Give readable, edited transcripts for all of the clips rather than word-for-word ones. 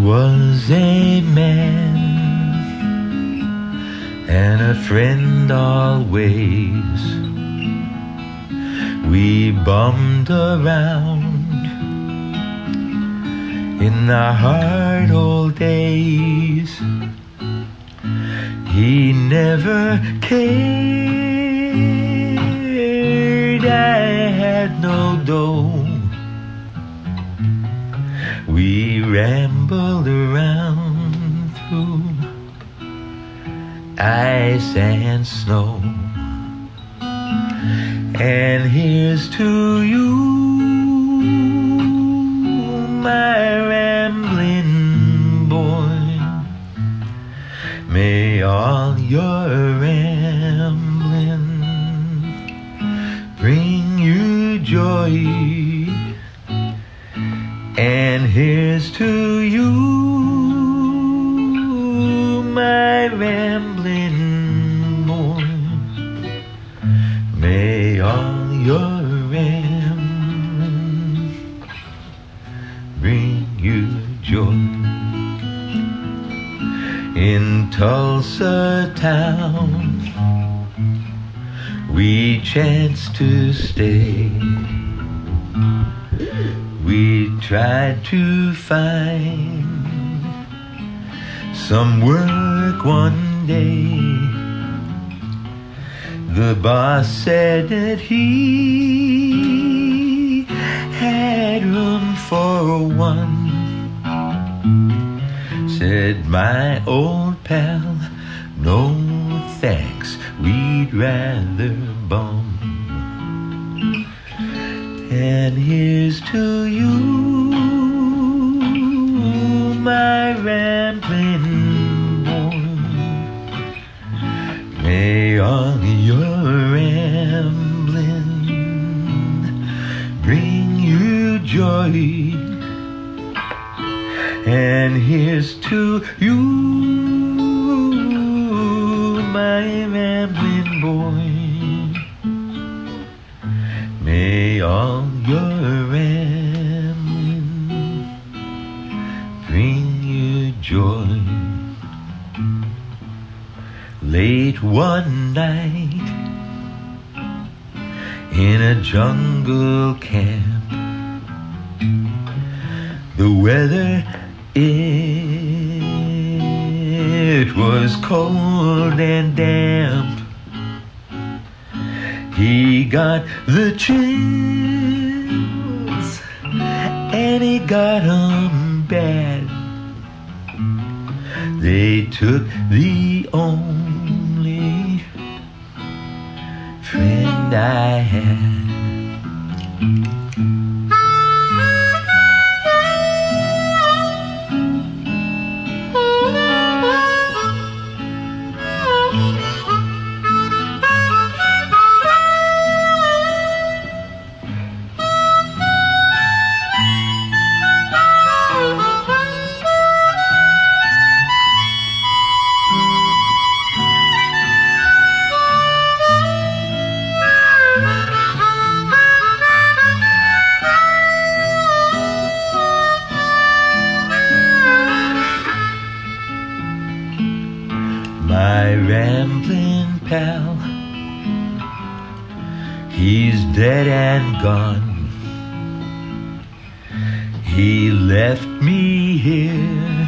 was a man and a friend always. We bummed around in the hard old days. He never cared I had no dough. We rambled around through ice and snow. And here's to you, my rambling boy. May all your rambling bring you joy. And here's to you, my rambling boy. May all your rambling bring you joy. In Tulsa town we chanced to stay. We tried to find some work one day. The boss said that he had room for one. Said my old pal, no thanks, we'd rather bum. And here's to you, my rambling boy. May all your rambling bring you joy. And here's to you, my rambling boy. May all your rambling bring you joy. Late one night in a jungle camp, the weather, it was cold and damp. He got the chills and he got 'em bad. They took the only friend I had. My rambling pal, he's dead and gone. He left me here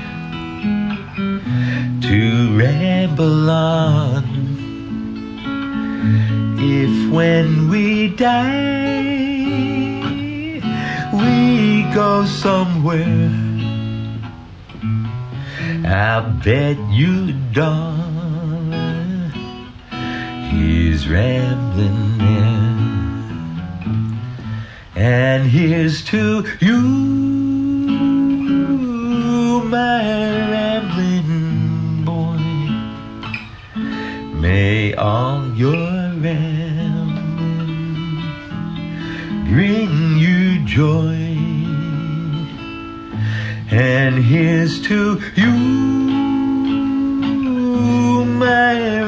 to ramble on. If when we die we go somewhere, I'll bet you darling he's rambling there. And here's to you, my rambling boy. May all your rambling bring you joy. And here's to you, my